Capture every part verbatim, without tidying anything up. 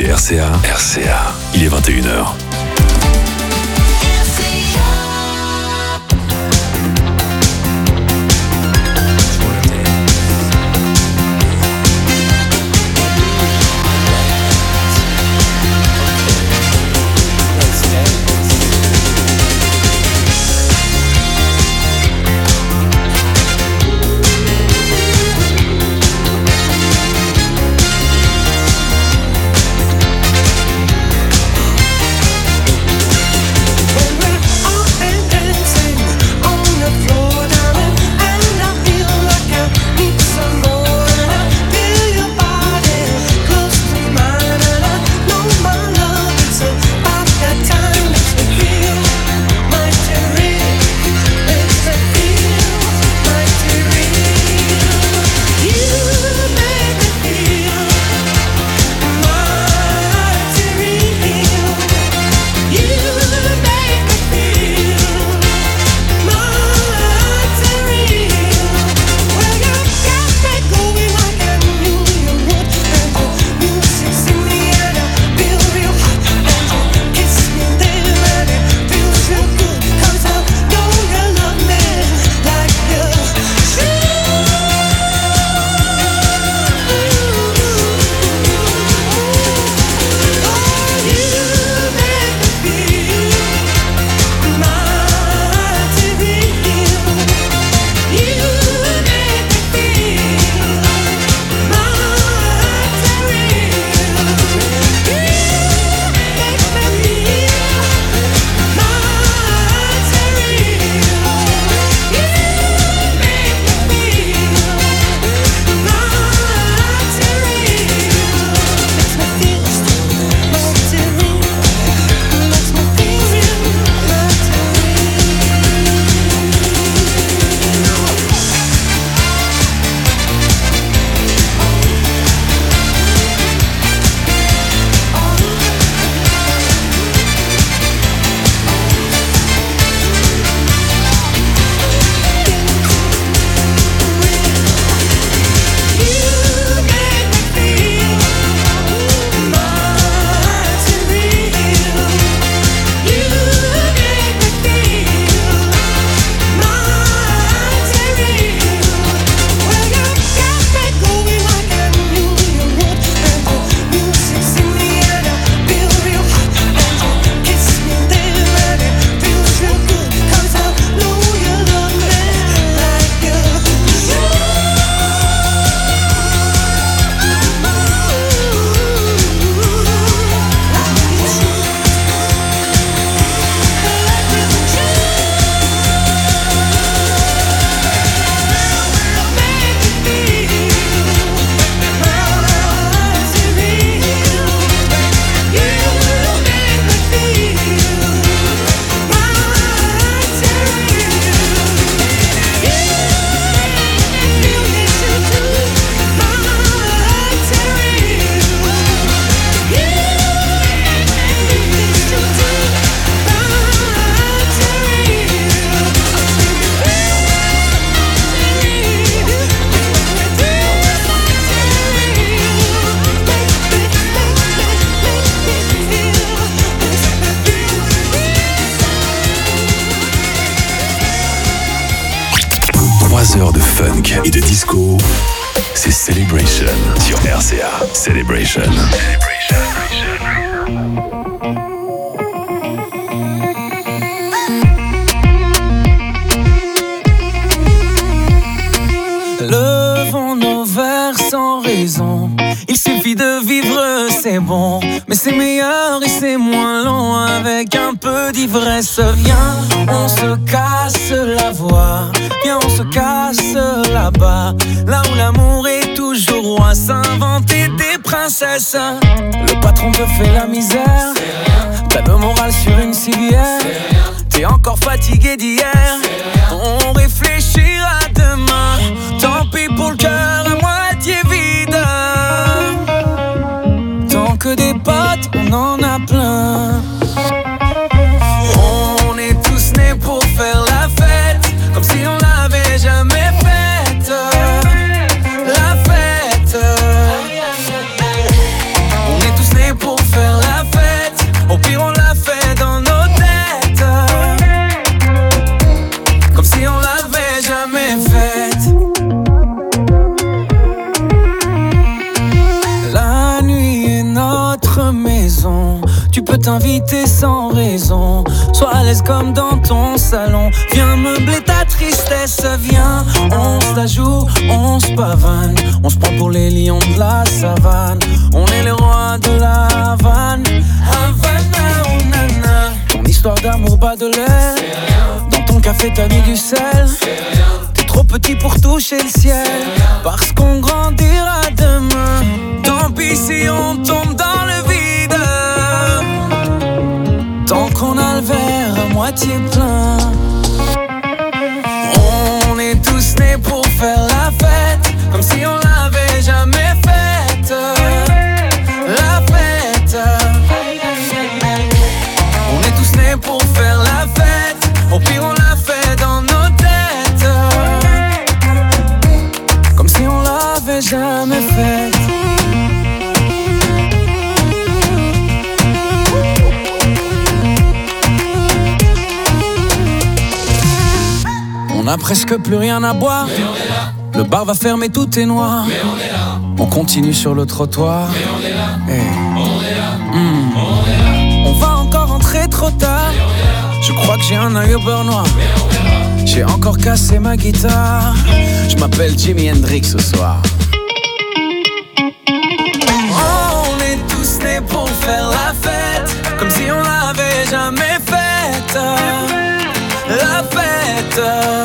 écoutez R C A. R C A, il est vingt et une heures. Et de disco, c'est Celebration sur R C A. Celebration. Levons nos verres sans raison. Il suffit de vivre, c'est bon. Mais c'est meilleur et c'est moins long avec un peu d'ivresse. Viens, on se casse la voix. Viens, on se casse là-bas. Là où l'amour est toujours roi. S'inventer des princesses. Le patron te fait la misère. T'as le moral sur une civière. T'es encore fatigué d'hier. On réfléchira demain. Tant pis pour le cœur à moitié vide. Tant que des potes, on en a plein. On est tous nés pour faire la fête, comme si on l'avait jamais faite. La fête. On est tous nés pour t'inviter sans raison. Sois à l'aise comme dans ton salon. Viens meubler ta tristesse, viens. On se la joue, on se pavane. On se prend pour les lions de la savane. On est les rois de la Havane. Havana, oh nana. Ton histoire d'amour bat de l'air. Dans ton café t'as mis du sel. T'es trop petit pour toucher le ciel. Parce qu'on grandira demain. Tant pis si on tombe dans le vide. Tant qu'on a le verre à moitié plein. On est tous nés pour faire la fête, comme si on l'avait jamais faite. La fête. On est tous nés pour faire la fête. Au pire on l'a fait dans nos têtes, comme si on l'avait jamais faite. On a presque plus rien à boire. Le bar va fermer, tout est noir. Mais on est là. On continue sur le trottoir. Mais on est là. Hey. On est là. Mmh. On est là. On va encore rentrer trop tard. Mais on est là. Je crois que j'ai un œil au beurre noir. Mais on est là. J'ai encore cassé ma guitare. Je m'appelle Jimi Hendrix ce soir. Oh, on est tous nés pour faire la fête, comme si on l'avait jamais faite. La fête.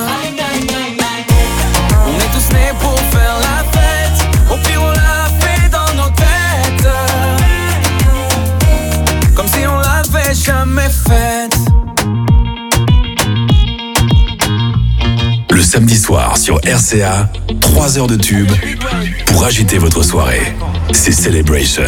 On est tous nés pour faire la fête. Au pire on l'a fait dans nos têtes, comme si on l'avait jamais faite. Le samedi soir sur R C A, trois heures de tube pour agiter votre soirée. C'est Celebration.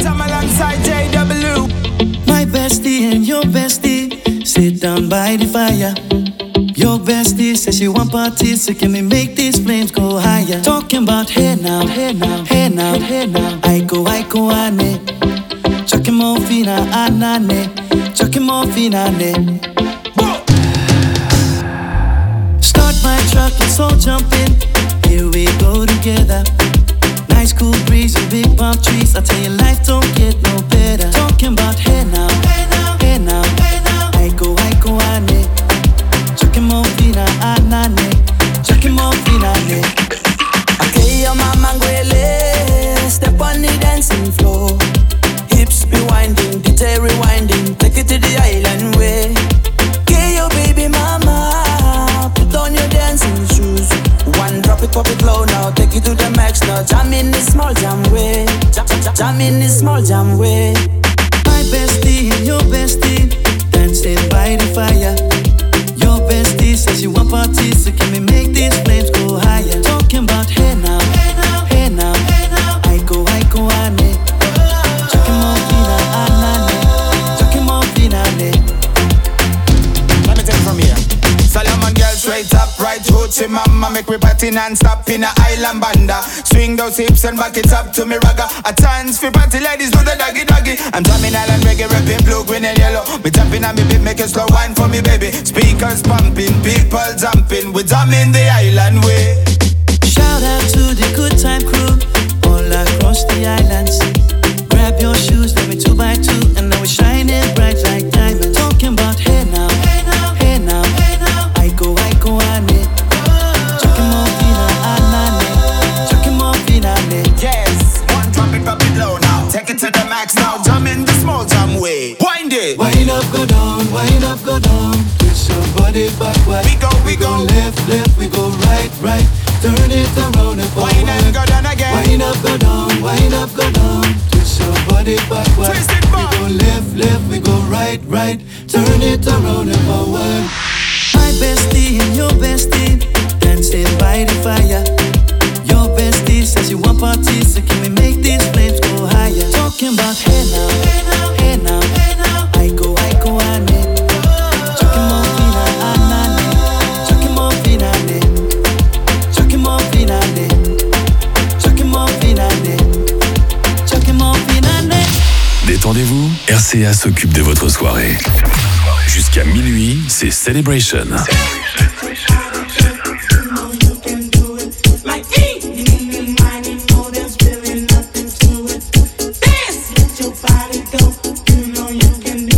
My bestie and your bestie sit down by the fire. Your bestie says she want parties, so can we make these flames go higher? Talking about hey now, hey now, hey now, hey now. I go, I go, ane. Chucking more fina, anane. Chucking more fina, ne. Start my truck, let's all jump in. Here we go together. Nice cool breeze and big palm trees. I tell you, life don't get no better. Talking about hey now, hey now, hey now, hey now. I go, I go, ane. Chucking more fina, anane. Chucking more fina, ne. Okay, your mama ngwele. Step on the dancing floor. Hips be winding, detail rewinding. Take it to the island way. Okay, your baby mama. Put on your dancing shoes. One drop it, pop it low now. Take it to the max now. Jam in this small jam way. Jam, jam, jam in this small jam way. My bestie and your bestie dancing by the fire. Your bestie says you want parties, so can we make these flames go higher? Talking about hey now, hey now, hey now, hey now. I go, I go, ane. Chucking more fina, anane. Chucking more fina, ne. Let me take it from here. Solomon girl straight up, right hoochie mama. Make me party non-stop in a island banda. Swing those hips and back it up to me ragga. A chance for party ladies do the doggy doggy. I'm drumming island reggae, rapping blue, green and yellow. We jumping on me beat, make a slow wine for me baby. Speakers pumping, people jumping. We drumming the island way. Shout out to the good time crew all across the islands. Grab your shoes, let me two by two, and now we're shining bright like diamonds. Talking about hey now, hey now, hey now, hey now. I go, I go, ane. Chucking more fina, anane. Chucking more fina, ne. Yes, one drop it, pop it low now. Take it to the max now. Jump in the small jam way. Wind it. Wind up, go down, wind up, go down. Twist your body backward. We go, we, we go, go left, left, we go right, right. Turn it around and forward. Wind up, go down again. Wind up, go down, wind up, go down. Twist your body backward. Twist it back. We go left, left, we go right, right. Turn it around and forward. My bestie and your bestie dancing by the fire. Your bestie says you want parties, so can we make these flames go higher? Talking about hey now, hey now, hey now, hey now. I go, I go, ane. Chucking more fina, anane. Chucking more fina, ne. Chucking more fina, ne. Chucking more fina, ne. Chucking more fina, ne. Détendez-vous, R C A s'occupe de votre soirée. Jusqu'à minuit, c'est Celebration. Dance, let your body go. You know you can do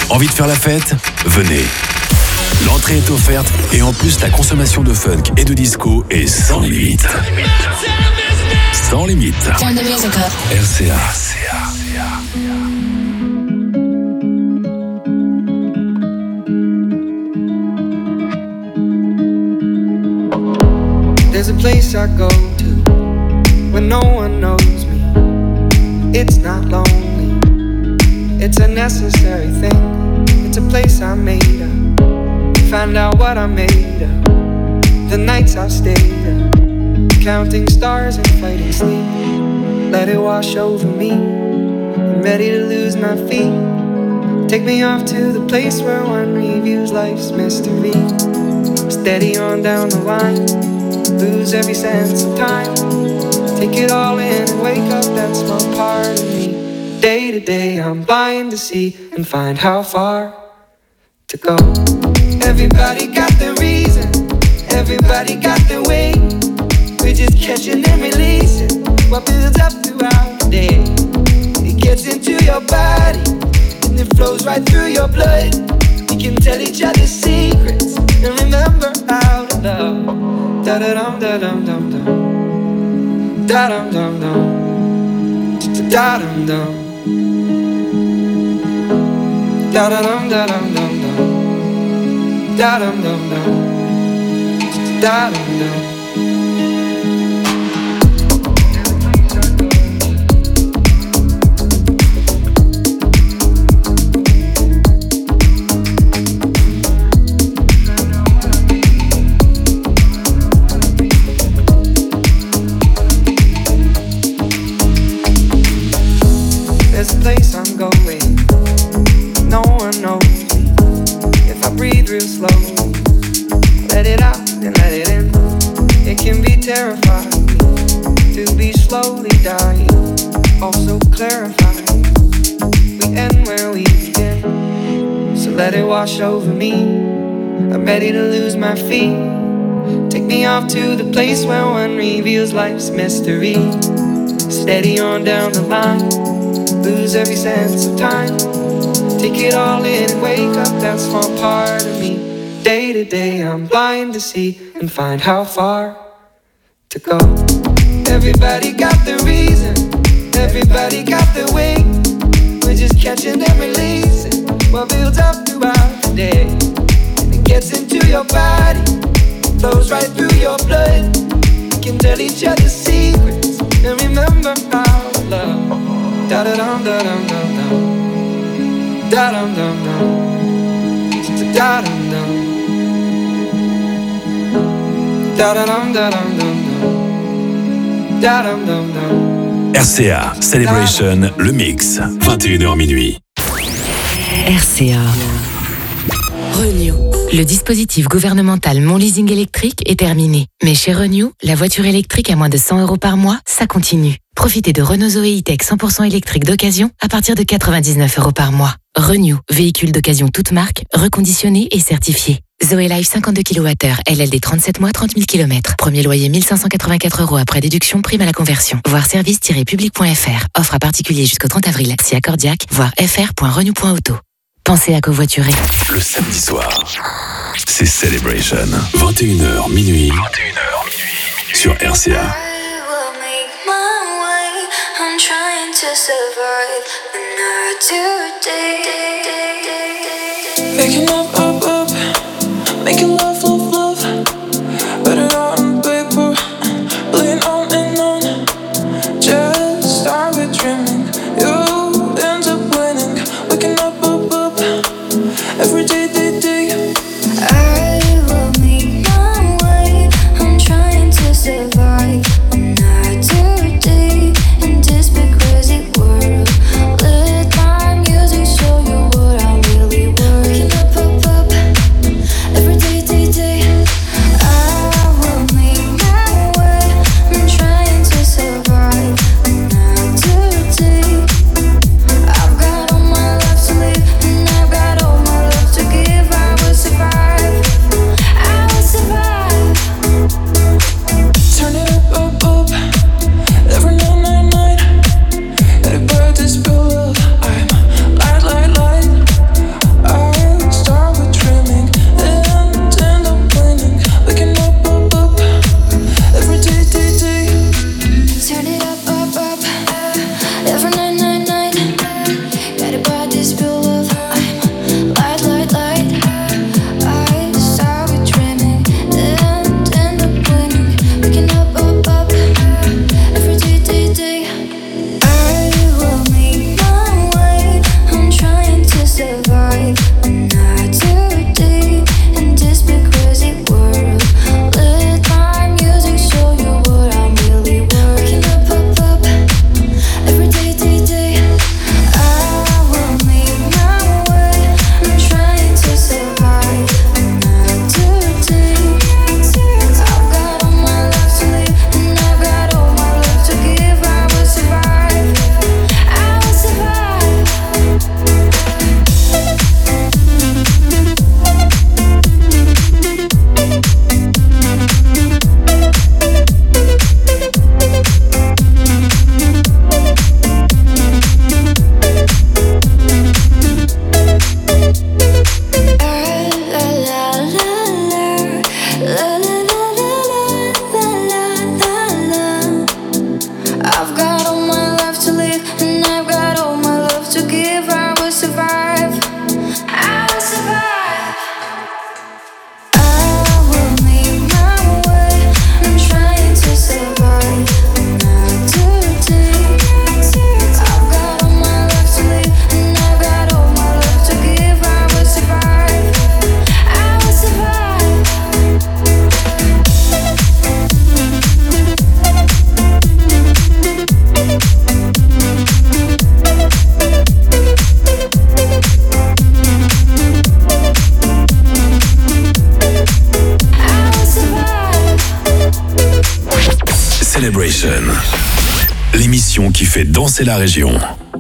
Envie de faire la fête? Venez. L'entrée est offerte et en plus la consommation de funk et de disco est sans limite. Sans limite. R C A. There's a place I go to when no one knows me. It's not lonely, it's a necessary thing. It's a place I made up, find out what I made of. The nights I've stayed up, counting stars and fighting sleep. Let it wash over me, I'm ready to lose my feet. Take me off to the place where one reviews life's mystery. Steady on down the line, lose every sense of time. Take it all in and wake up that small part of me. Day to day I'm blind to see and find how far to go. Everybody got their reason, everybody got their way. We're just catching and releasing what builds up throughout the day. It gets into your body and it flows right through your blood. We can tell each other secrets and remember how to love. Da da dum da dum dum dum, da dum dum dum, da dum dum, da da dum da dum dum dum, da dum dum dum, da dum dum. There's a place I'm going, no one knows me. If I breathe real slow, let it out and let it in. It can be terrifying to be slowly dying, also clarifying. We end where we begin, so let it wash over me. I'm ready to lose my feet. Take me off to the place where one reveals life's mystery. Steady on down the line, lose every sense of time. Take it all in and wake up that small part of me. Day to day I'm blind to see and find how far to go. Everybody got their reason, everybody got their way. We're just catching and releasing what builds up throughout the day. And it gets into your body, flows right through your blood. We can tell each other secrets and remember how to love. Da da dum da dum dum dum, da dum dum dum, da dum dum, da da dum da dum dum dum, da dum dum dum. R C A Celebration, le mix, vingt et une heures minuit. R C A Renew. Le dispositif gouvernemental Mon Leasing électrique est terminé. Mais chez Renew, la voiture électrique à moins de cent euros par mois, ça continue. Profitez de Renault Zoé E-Tech cent pour cent électrique d'occasion à partir de quatre-vingt-dix-neuf euros par mois. Renew, véhicule d'occasion toute marque, reconditionné et certifié. Zoé Life cinquante-deux kilowattheures, L L D trente-sept mois, trente mille kilomètres. Premier loyer mille cinq cent quatre-vingt-quatre euros après déduction, prime à la conversion. Voir service tiret public point f r. Offre à particulier jusqu'au trente avril. Si accordiaque, voir f r point renew point auto. Pensez à covoiturer. Le samedi soir, c'est Celebration. vingt et une heures minuit. vingt et une heures minuit. Sur R C A. Making up, up, up, making love, love, love. Better on paper, playing on and on. Just start with dreaming, you end up winning. Waking up, up, up, every day, day, day. I will make my way. I'm trying to survive another day in this big crazy world. Let my music show you what I really worth. Waking up, up, up, every day, day, day. I will make my way. I'm trying to survive another day. I've got all my life to live and I've got all my love to give. Celebration, l'émission qui fait danser la région.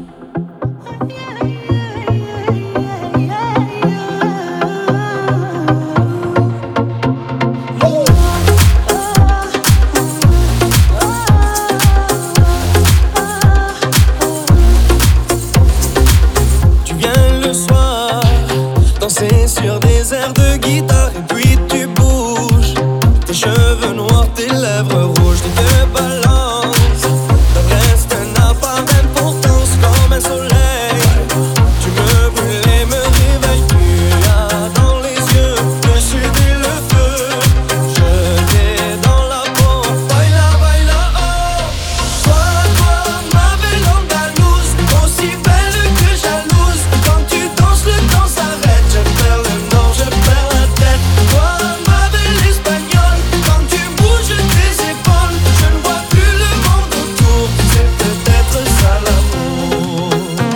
Tu viens le soir, danser sur des airs de guitare et puis tu bouges. Tes cheveux noirs, tes lèvres rouges, tes yeux balancent. Le reste n'a pas d'importance comme un soleil. Tu me brûles et me réveilles. Tu as dans les yeux le sud et le feu. Je t'ai dans la peau. Baila, baila, oh. Toi, toi, ma belle andalouse, aussi belle que jalouse. Quand tu danses, le temps s'arrête. Je perds le nord, je perds la tête. Toi, ma belle espagnole, quand tu bouges tes épaules, je ne vois plus le monde autour. C'est peut-être ça l'amour.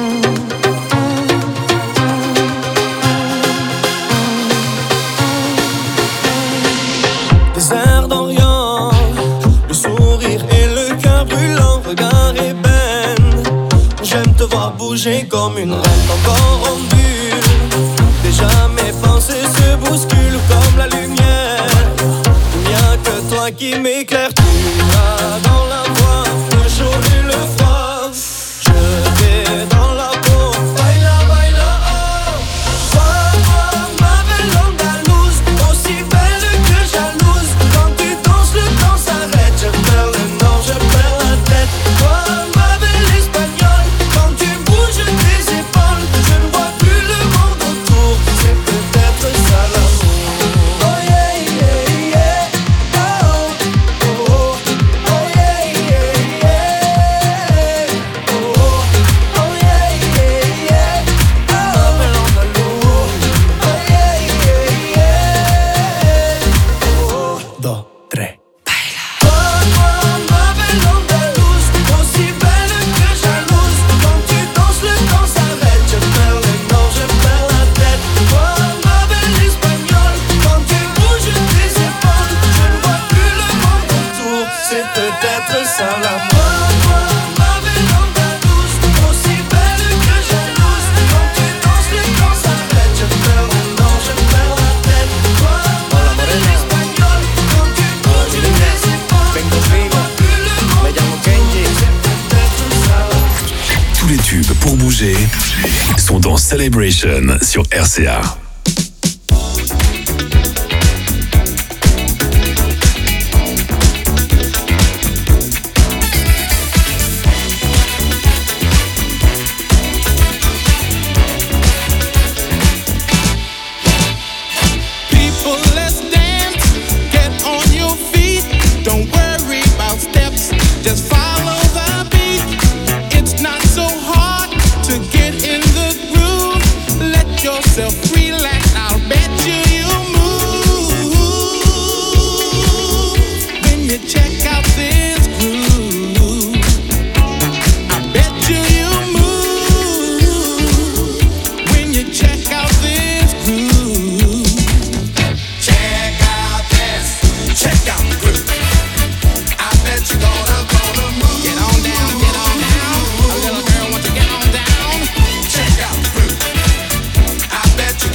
Des airs d'Orient, le sourire et le cœur brûlant, regard ébène. J'aime te voir bouger comme une reine, encore en bulle. Déjà mes pensées se bousculent comme la lumière. Il n'y a que toi qui m'éclaire. Tu as dans la voix le chaud et le froid. Je t'ai dans la peau. Baila, baila, oh. Toi, toi, ma belle andalouse, aussi belle que jalouse. Quand tu danses, le temps s'arrête. Je perds le nord, je perds la tête. Toi, ma belle espagnole, quand tu bouges tes épaules, je ne vois plus le monde autour. C'est peut-être ça l'amour. Oh yeah, yeah, yeah. Oh, oh, oh. Oh yeah, yeah, yeah. Oh, oh, oh yeah, yeah, yeah. Ma belle andalouse. Oh yeah, yeah, yeah. Oh, dos, tres. Toi, toi, ma belle andalouse, aussi belle que jalouse. Quand tu danses, le temps s'arrête. Je perds le nord, je perds la tête. Toi, ma belle espagnole, quand tu bouges tes épaules, je ne vois plus le monde autour. C'est peut-être ça l'amour. Toi, ma belle andalouse, aussi belle que jalouse. Quand tu danses, le temps s'arrête. Je perds le nord, je perds la tête. Toi, ma belle espagnole, quand tu bouges tes épaules, je ne vois plus le monde autour. C'est peut-être ça l'amour. Tous les tubes pour bouger sont dans Celebration sur R C A. People, let's dance. Get on your feet. Don't worry about steps. Just follow the beat. It's not so hard to get in the groove. Let yourself relax. I'll bet you you move when you check out this groove. I bet you you move when you check out this groove. Check out this, check out the groove. I bet you're gonna, gonna move. Get on down, get on down. A little girl wants to get on down. Check out the groove. I bet you're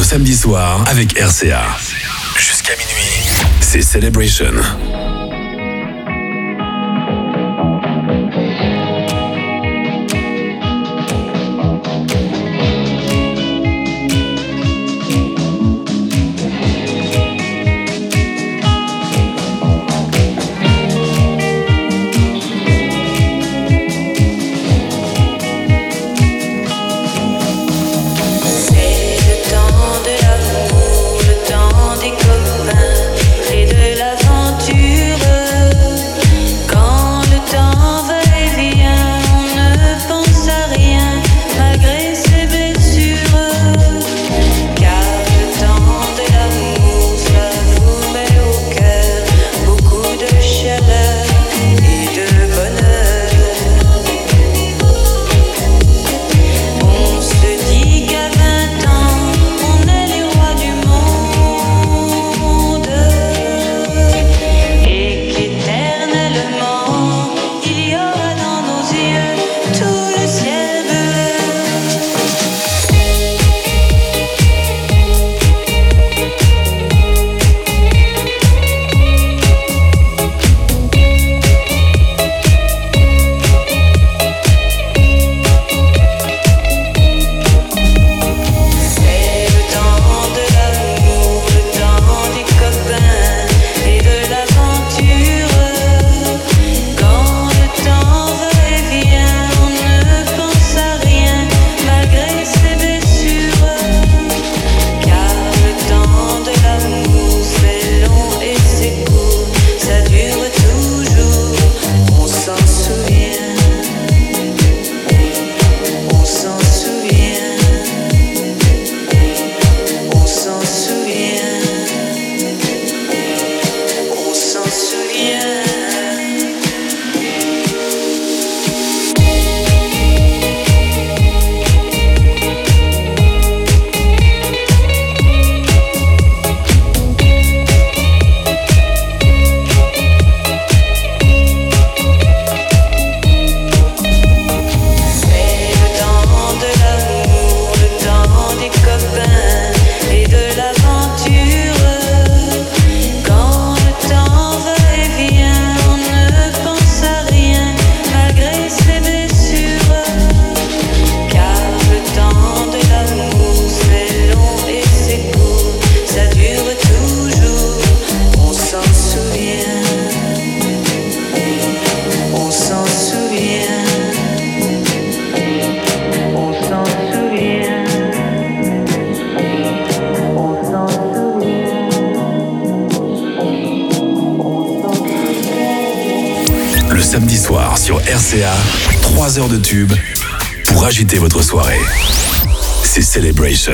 samedi soir avec R C A. Jusqu'à minuit, c'est Celebration. Et de l'aventure, quand le temps va et vient, on ne pense à rien malgré ses blessures. Car le temps de l'amour, ça vous met au cœur beaucoup de chaleur et de bonheur. On se dit qu'à vingt ans, on est les rois du monde. Et qu'éternellement, il y aura dans nos yeux tout le ciel bleu. C'est le temps de l'amour, le temps des copains et de l'aventure. Quand le temps va et vient, on ne pense à rien malgré ses blessures. Car le temps de l'amour, c'est long et c'est court, ça dure toujours, on s'en souvient, on s'en souvient, on s'en souvient, on s'en souvient. C'est le temps de l'amour, le temps des copains et de l'aventure. Quand le temps va et vient, on ne pense à rien malgré ses blessures. Car le temps de l'amour, c'est long et c'est court, ça dure toujours, on s'en souvient, on s'en souvient, on s'en souvient, on s'en souvient, on s'en souvient. Le samedi soir sur R C A, trois heures de tube pour agiter votre soirée. C'est Celebration.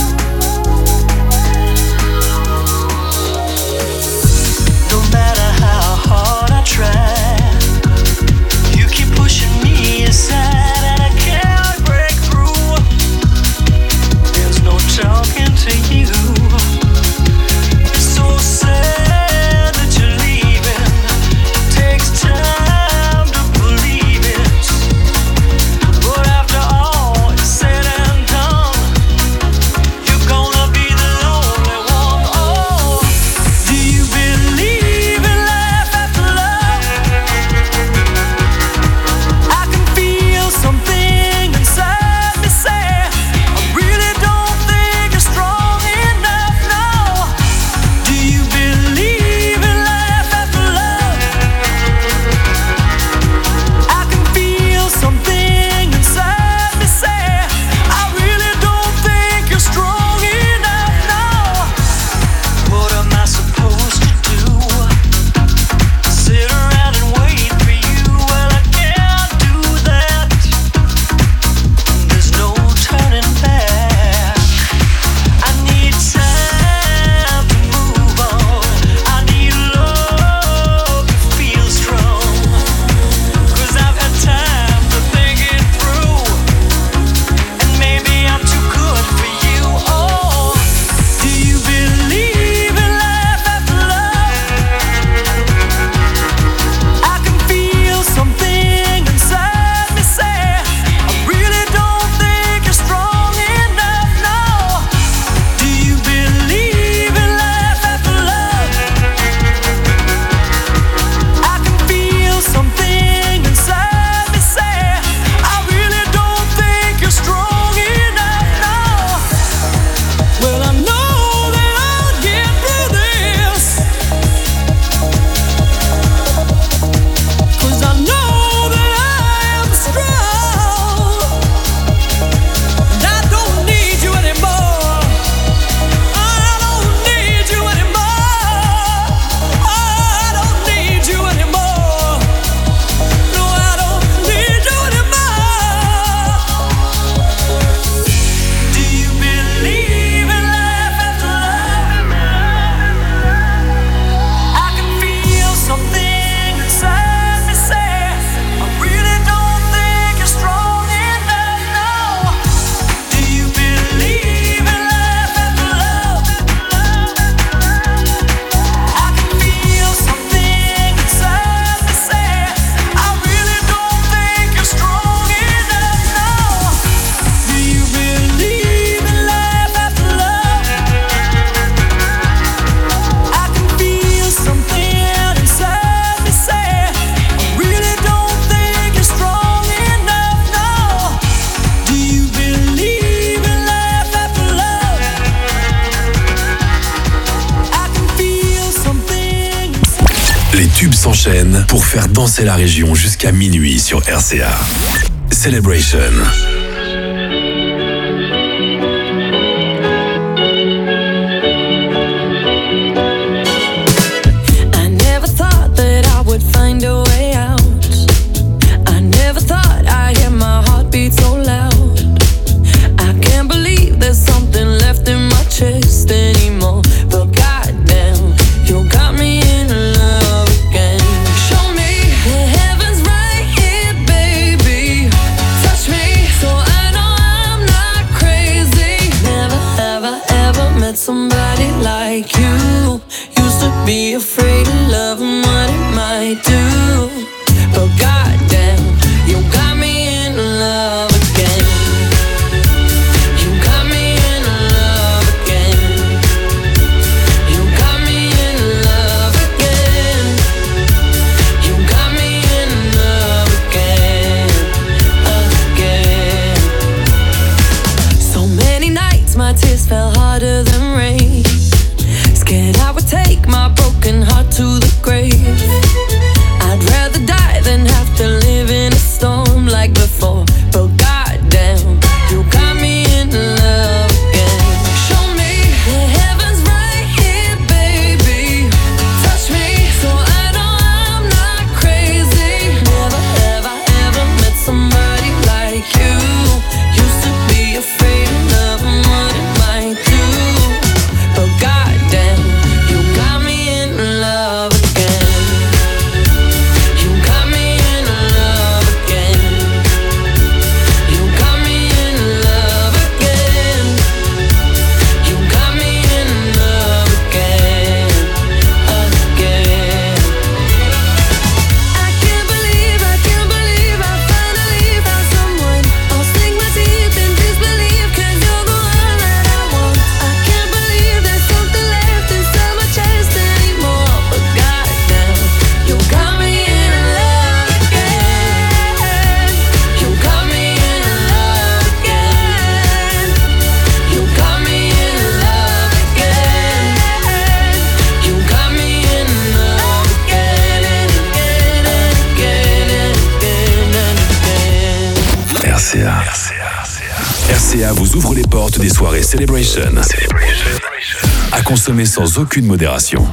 No matter how s'enchaînent pour faire danser la région jusqu'à minuit sur R C A. Celebration. Be afraid of love and what it might do. But goddamn, you got me in love again. You got me in love again. You got me in love again. You got me in love again, again. So many nights my tears fell harder than rain. Scared I would take my broken heart to the grave. I'd rather die than have to live in a storm like before. But goddamn, you got me in love again. Show me the heavens right here, baby. Touch me so I know I'm not crazy. Never have I ever met somebody like you. Used to be afraid of love and what it might do. But goddamn, you got me in love again. You got me in love again. You got me in love again. You got me in love again, again. I can't believe, I can't believe I finally found someone. I'll sink my teeth in disbelief, 'cause you're the one that I want. I can't believe there's something left inside my chest anymore. But goddamn, you got me in love again. You got me in love again. You got me in love again. You got me in love again and again and again and again and again. R C A. R C A vous ouvre les portes des soirées Celebration. À consommer sans aucune modération.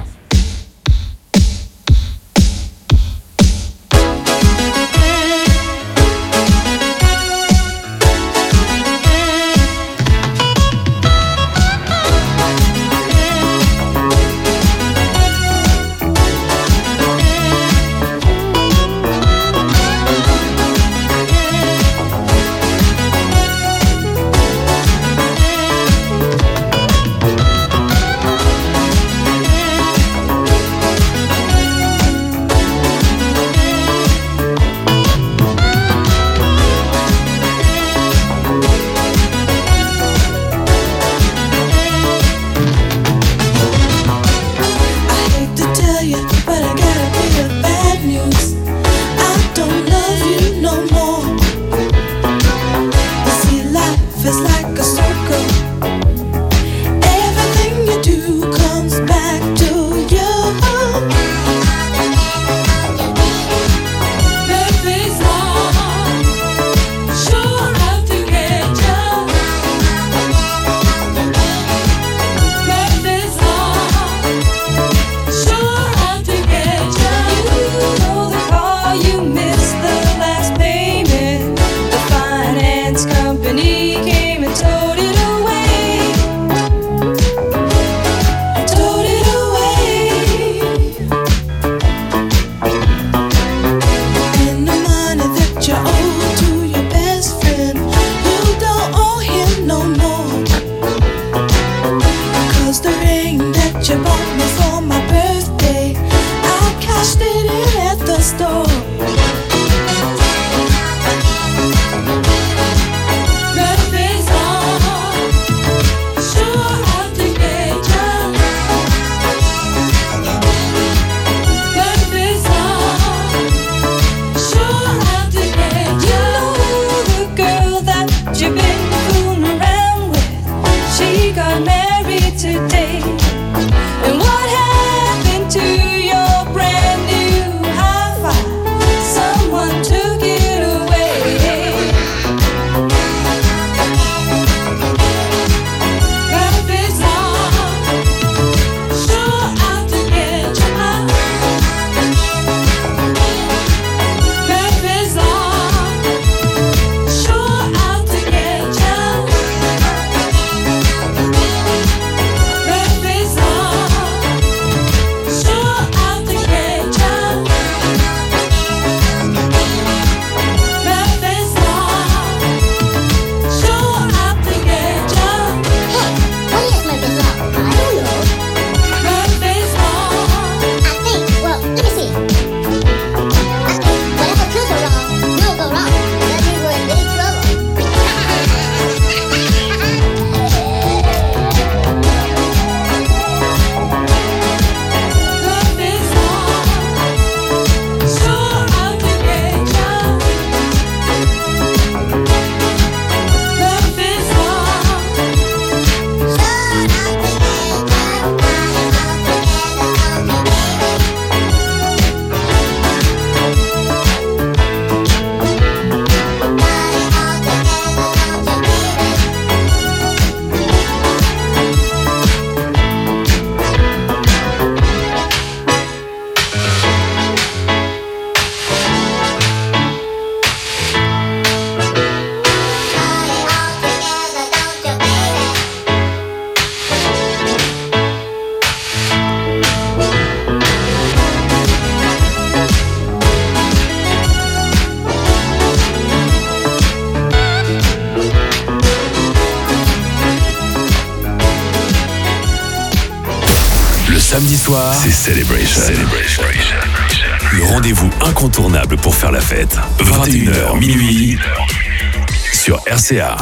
samedi soir, c'est Celebration. Celebration. Le rendez-vous incontournable pour faire la fête. vingt et une heures minuit sur R C A.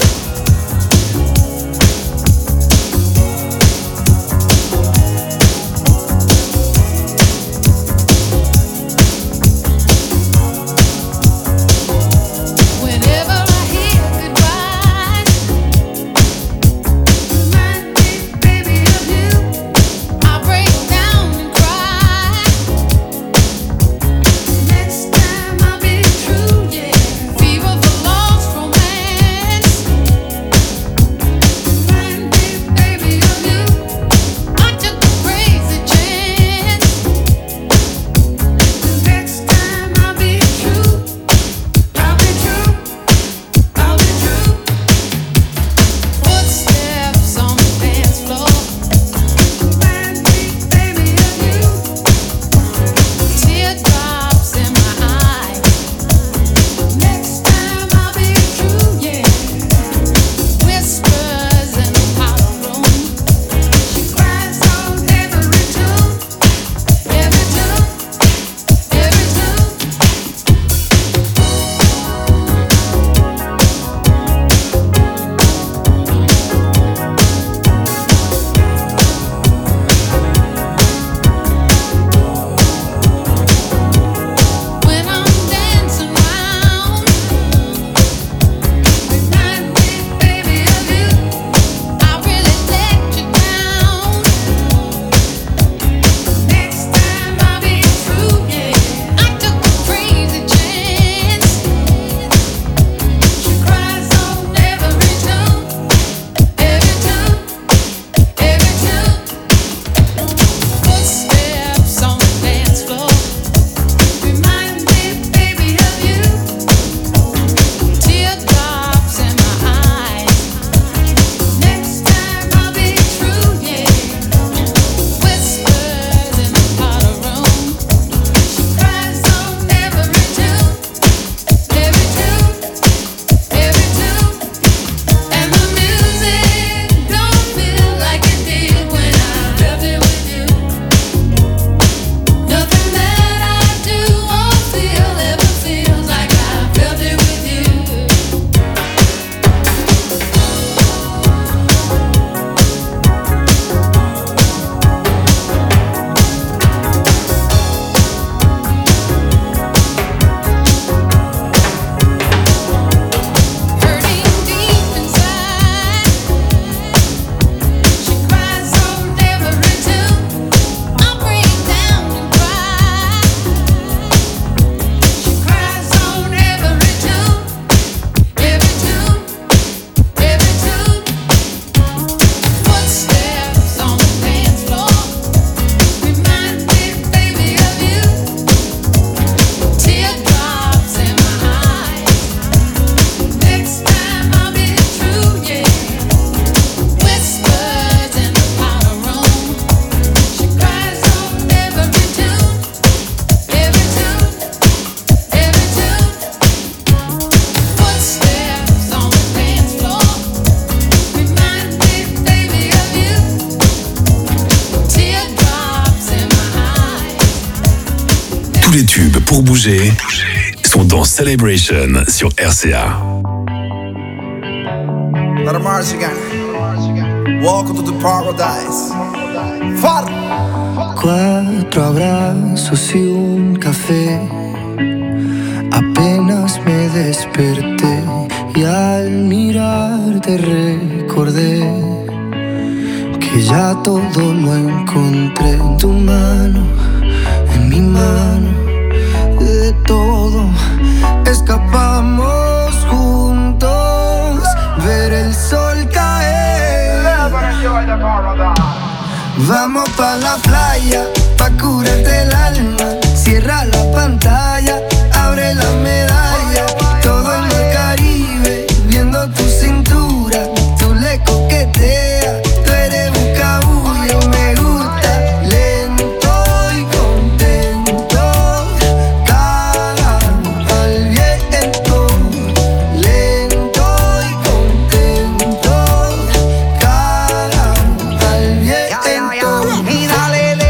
Tous les tubes pour bouger sont dans Celebration sur R C A. Let them march again. Welcome to the paradise. Father. Cuatro abrazos y un café. Apenas me desperté y al mirarte recordé que ya todo lo encontré en tu mano, en mi mano. De todo escapamos juntos, ver el sol caer. Vamos pa' la playa, pa' curarte el alma. Cierra la pantalla, abre la medalla. Todo en el Caribe, viendo tu cintura. Tú le coqueteas, tú eres un cabullo. Me gusta lento y contento. Caga al viento, lento y contento. Caga al viento. Y dale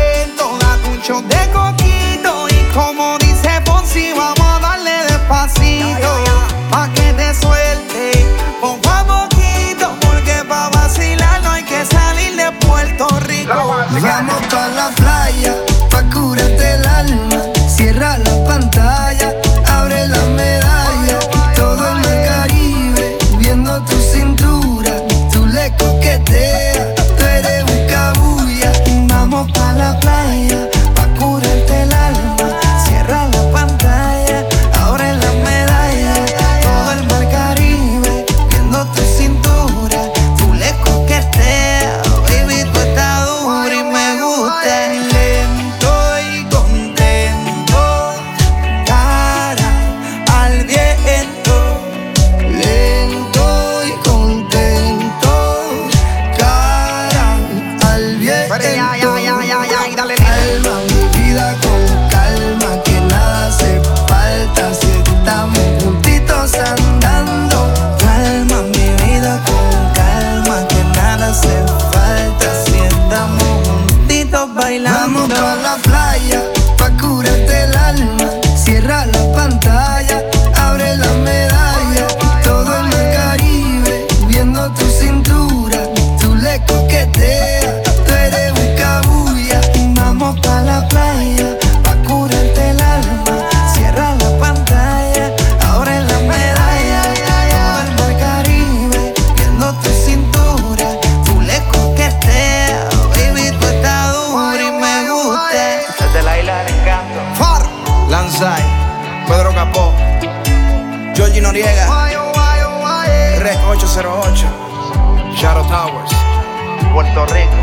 Noriega, Rec ocho cero ocho, Shadow Towers, Puerto Rico.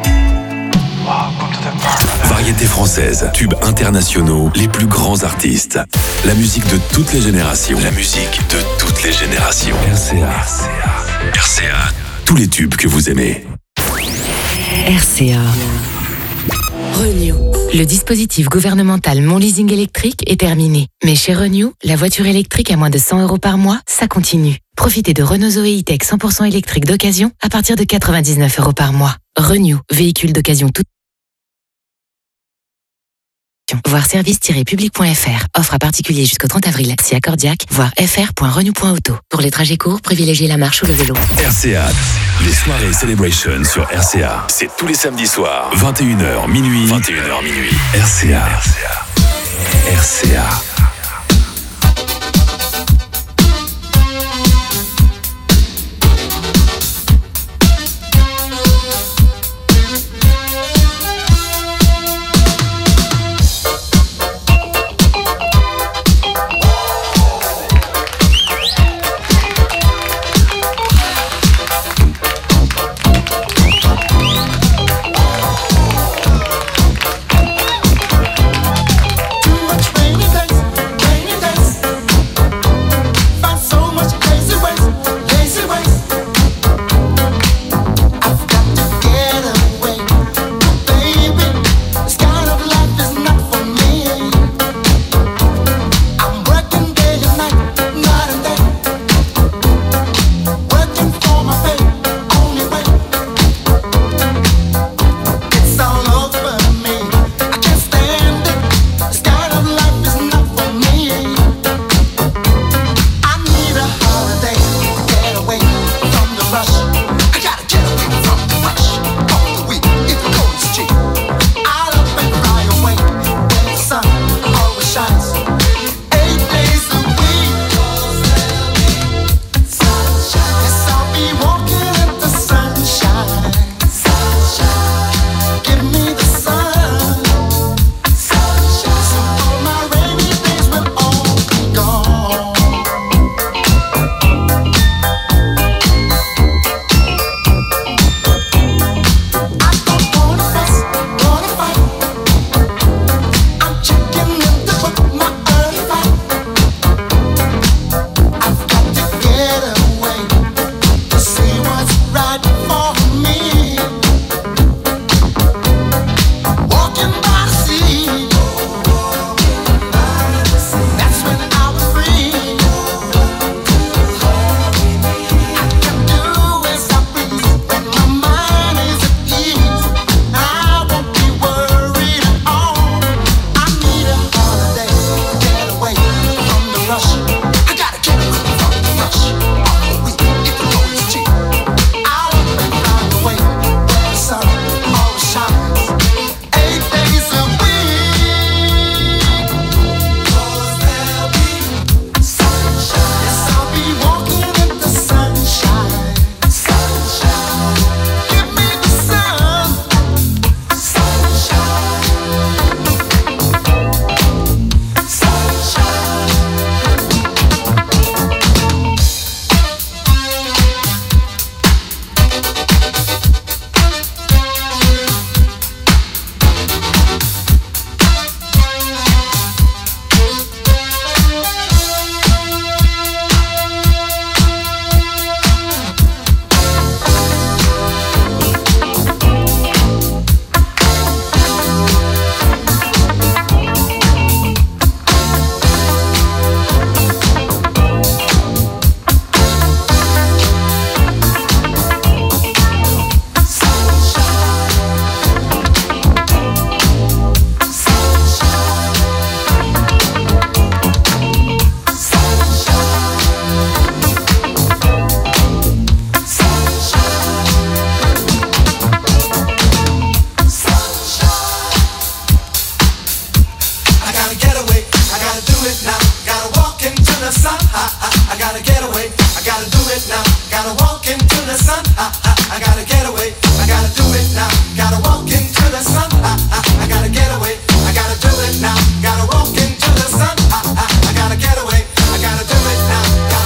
Variété française, tubes internationaux, les plus grands artistes. La musique de toutes les générations. La musique de toutes les générations. R C A. R C A. Tous les tubes que vous aimez. R C A. Renew. Le dispositif gouvernemental Mon Leasing électrique est terminé. Mais chez Renew, la voiture électrique à moins de cent euros par mois, ça continue. Profitez de Renault Zoé E-Tech cent pour cent électrique d'occasion à partir de quatre-vingt-dix-neuf euros par mois. Renew, véhicule d'occasion tout. Voir service-public point f r. Offre à particulier jusqu'au trente avril. Si accordiaque, voir f r point renew point auto. Pour les trajets courts, privilégiez la marche ou le vélo. R C A. Les soirées Celebration sur R C A. C'est tous les samedis soirs. vingt et une heures minuit. vingt et une heures minuit. R C A. R C A. R C A. Gotta walk into the sun. I, I, I gotta get away. I gotta do it now.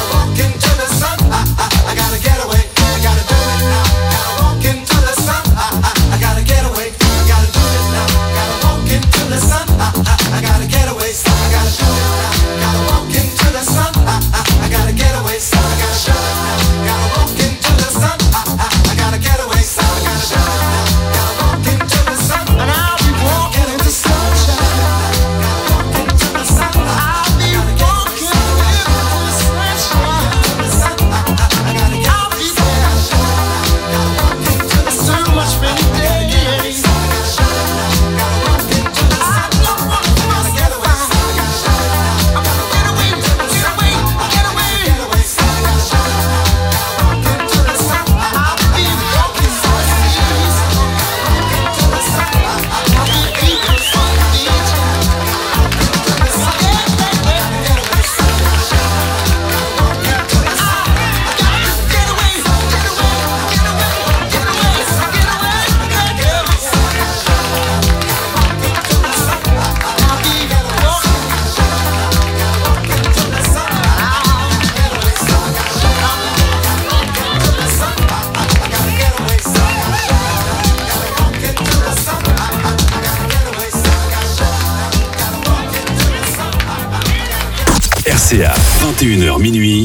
C A, vingt et une heures minuit.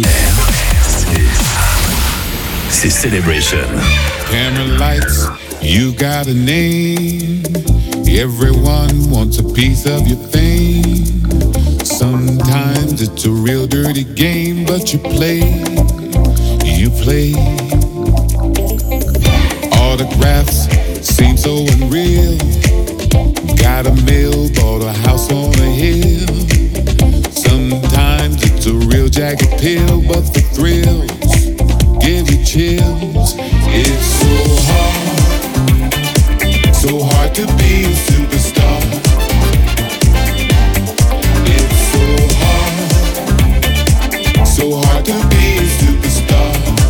C'est Celebration. Camera lights, you got a name. Everyone wants a piece of your fame. Sometimes it's a real dirty game, but you play, you play. Autographs seem so unreal. Got a mill, bought a house on a hill. Sometimes it's a real jagged pill, but the thrills give you chills. It's so hard, so hard to be a superstar. It's so hard, so hard to be a superstar.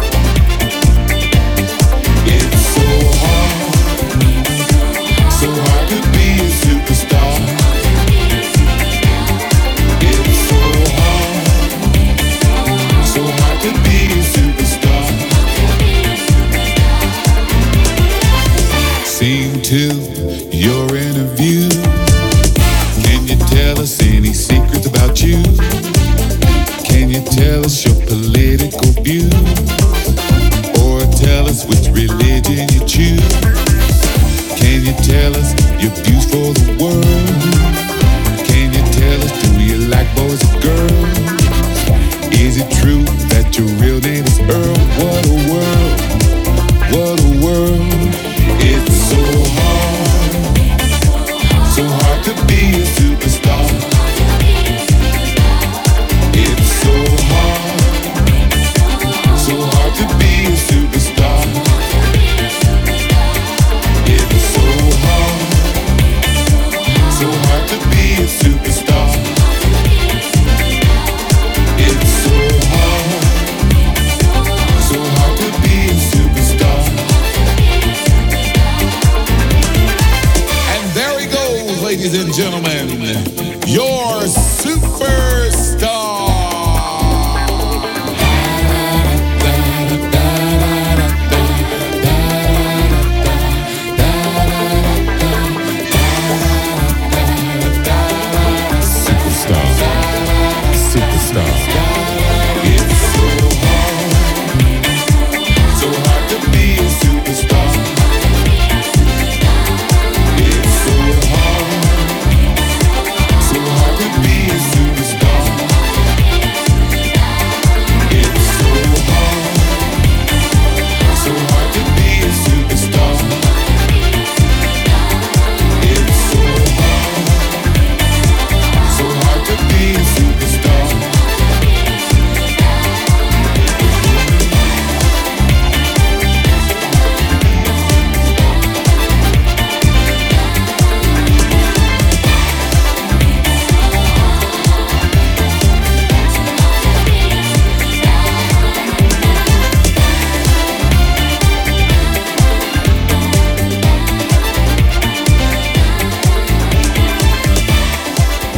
It's so hard, so hard to be a superstar. It's so hard, so hard to be a superstar. Seen to your interview. Can you tell us any secrets about you? Can you tell us your political views? Or tell us which religion you choose? Can you tell us your views for the world? Can you tell us, do you like boys or girls? Is it true that your real name is Earl? What a world, what a world. It's so hard, so hard to be a superstar.